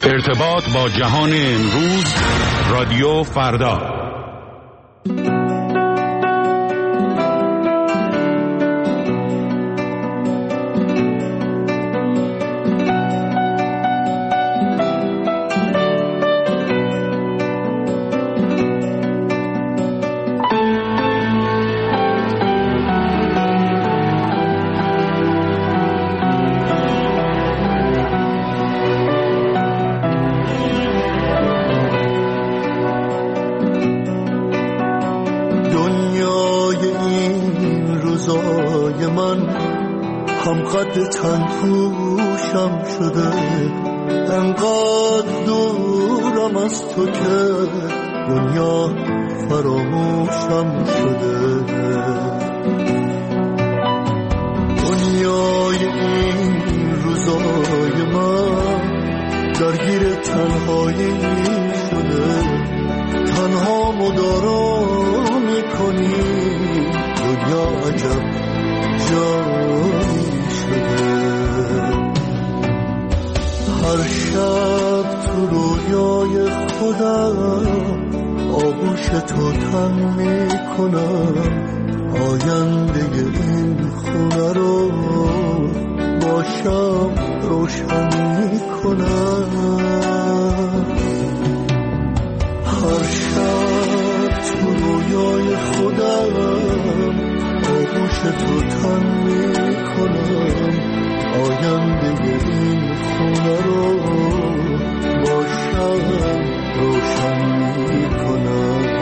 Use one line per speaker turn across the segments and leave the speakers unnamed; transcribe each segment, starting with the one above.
ارتباط با جهان امروز، رادیو فردا.
قد تن پوشم شده، انقدر دورم از تو که دنیا فراموشم شده. دنیای این روزای من درگیر تنهایی شده، تنها مدارا میکنی دنیا عجب جایی شده. هر شب تو رویای خودم آغوش تو تن میکنم، آینده این خونه رو با شب روشن میکنم. هر شب تو رویای خودم آغوش تو تن میکنم، آینده این خونه رو با شب روشن میکنم.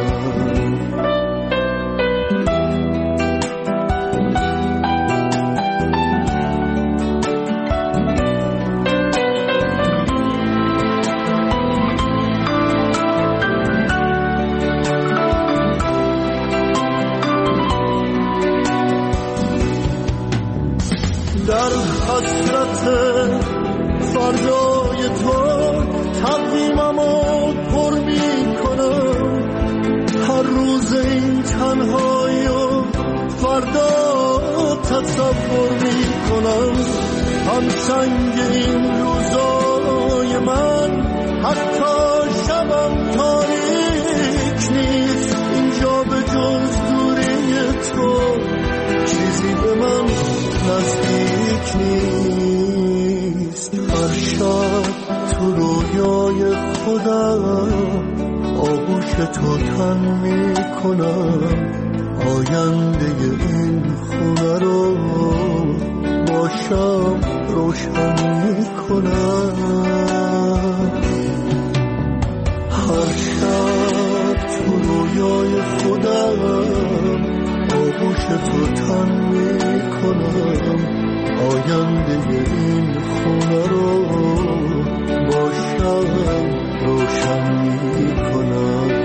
در حسرت فردای تو تقویممو پر میکنم، هر روز این تنهایی و فردا تصور میکنم. هم سنگ این روزای من حتی شبم تاریک نیست، اینجا به جز دوری تو چیزی به من نزدیک نیست. هر شب تو رویای خودم آغوش تو تن میکنم، آینده این خونه رو با شب روشن میکنم. هر شب تو رویای خودم آغوش تو تن میکنم، آینده این خونه رو با شب روشن میکنم.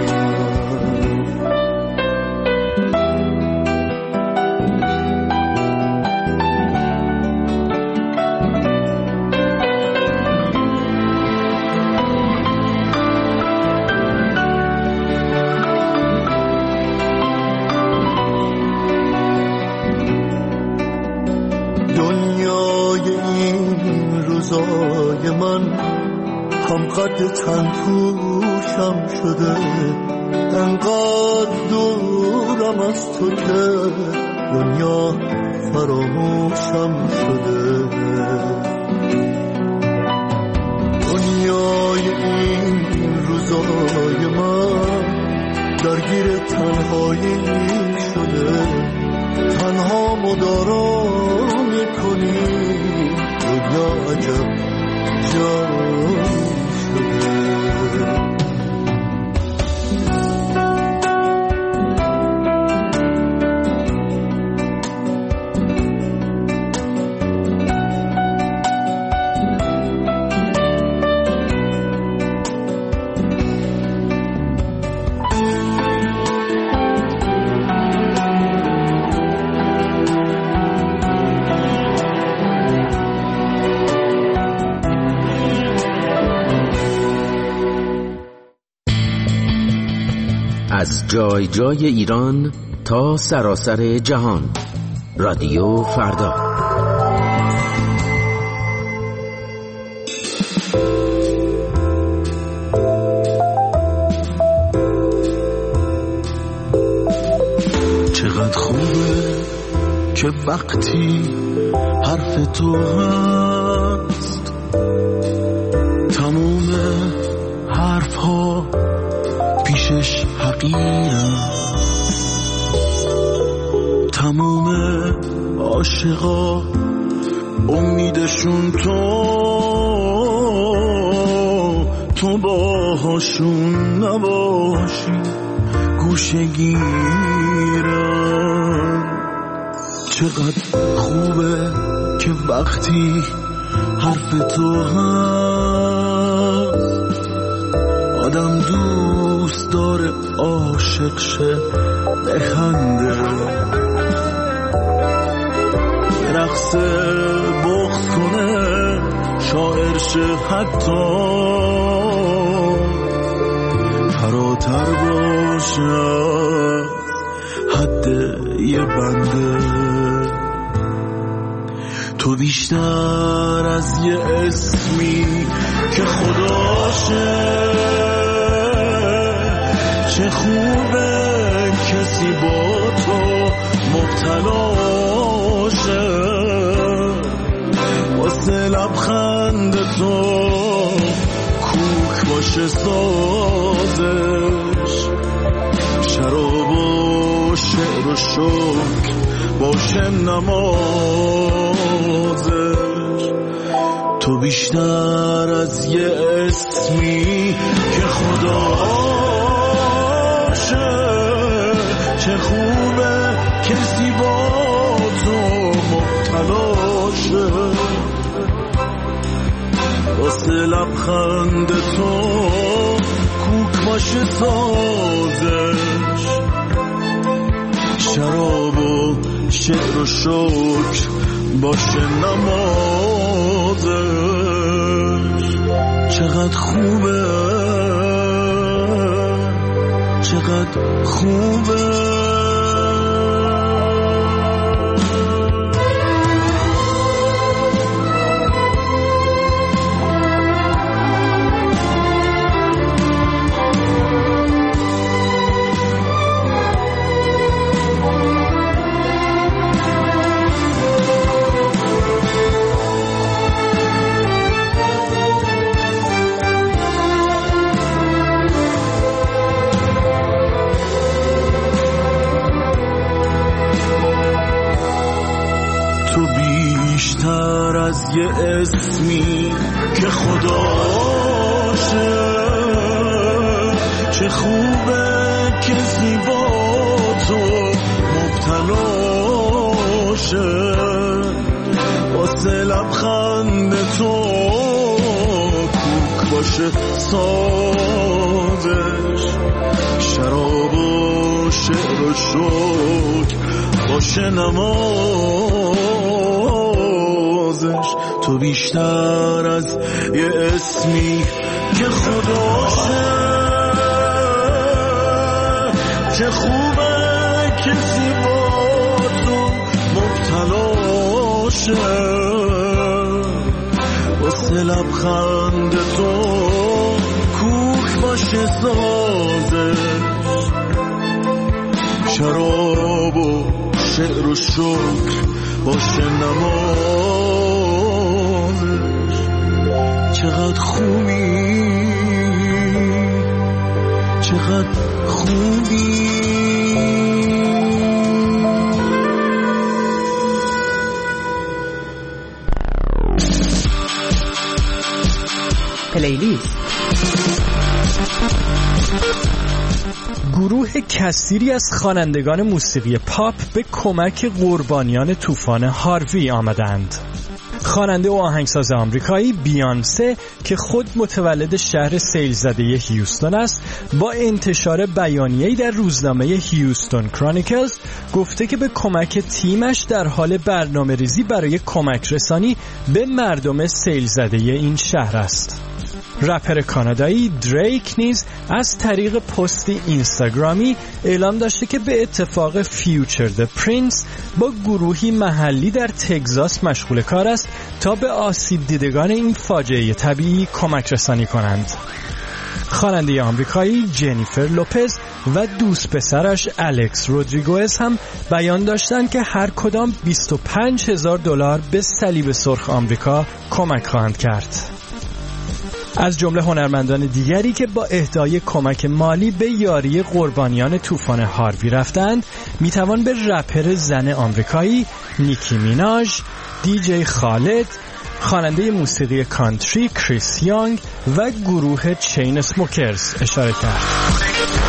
من هم قد تن پوشم شده، انقدر دورم از تو که دنیا فراموشم شده. دنیای این روزای من درگیر تنهایی شده، تنها مدارا میکنی دنیا عجب جایی شده.
از جای جای ایران تا سراسر جهان، رادیو فردا.
چقدر خوبه که وقتی حرف تو هست تموم حرف ها پیشش حقیرم، تموم عاشقا امیدشون تو باهاشون نباشی گوشه گیرم. چقدر خوبه که وقتی حرف تو هست آدم دوست داره عاشق شه بخنده، رقص بغض کنه شاعر شه، حتی فراتر باشه حد یه بنده. تو بیشتر از یه اسمی که خداشه، چه خوبه کسی با تو مبتلاشه، واسه لبخند تو کوک باشه سازش، شراب و شعر و شکر باشه نمازش. تو بیشتر از یه اسمی که خداشه، چه خوبه کسی با تو مبتلاشه، واسه لبخند تو کوک باشه سازش، شراب و شعر و شکر باشه نمازش. چقدر خوبه، چقدر خوبه. بیشتر از یه اسمی که خداشه، چه خوبه کسی با تو مبتلاشه، واسه لبخند تو کوک باشه سازش، شراب و شعر و شکر باشه نمازش. تو بیشتر از یه اسمی که خداشه، چه خوبه کسی با تو مبتلاشه، واسه لبخند تو کوک باشه سازش، شراب و شعر و شکر باشه نمازش. چقدر خوبی، چقدر خوبی.
پلیلیست. گروه کثیری از خوانندگان موسیقی پاپ به کمک قربانیان طوفان هاروی آمدند. خواننده و آهنگساز آمریکایی بیانسه که خود متولد شهر سیل زده هیوستون است، با انتشار بیانیه‌ای در روزنامه هیوستون کرونیکلز گفته که به کمک تیمش در حال برنامه‌ریزی برای کمک رسانی به مردم سیل زده این شهر است. رپر کانادایی دریک نیز از طریق پستی اینستاگرامی اعلام داشته که به اتفاق فیوچر د پرینس با گروهی محلی در تگزاس مشغول کار است تا به آسیب دیدگان این فاجعه طبیعی کمک رسانی کنند. خواننده آمریکایی جنیفر لوپز و دوست پسرش الکس رودریگوز هم بیان داشتند که هر کدام $25,000 به صلیب سرخ آمریکا کمک خواهند کرد. از جمله هنرمندان دیگری که با اهدای کمک مالی به یاری قربانیان طوفان هاروی رفتند میتوان به رپر زن آمریکایی نیکی میناژ، دیجی خالد، خواننده موسیقی کانتری کریس یانگ و گروه چین اسموکرز اشاره کرد.